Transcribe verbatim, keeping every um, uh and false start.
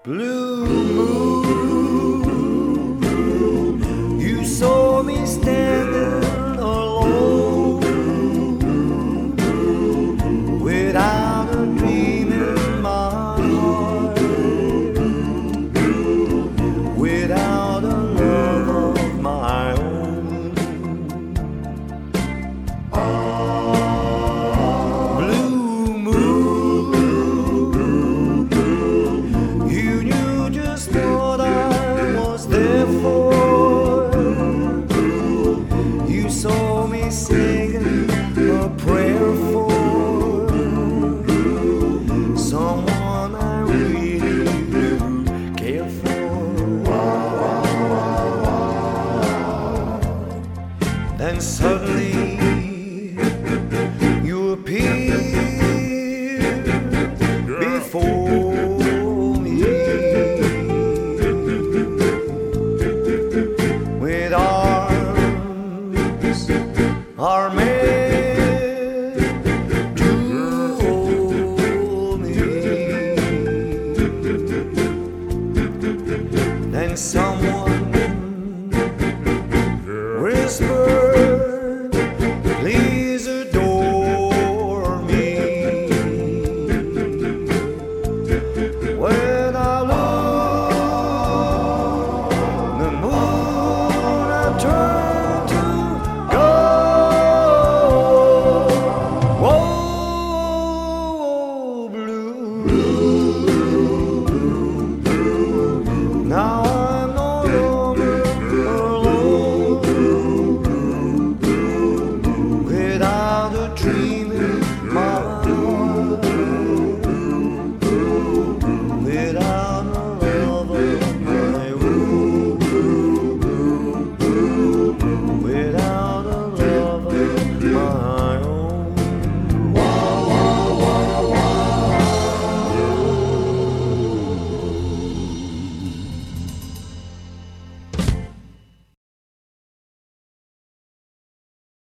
Blue moon, you saw me standing alone, without a dream in my heart, without a love of my own. Blue moon, you knew just what I was there for. You saw me singing a prayer for someone I really do care for. Then suddenly you appeared before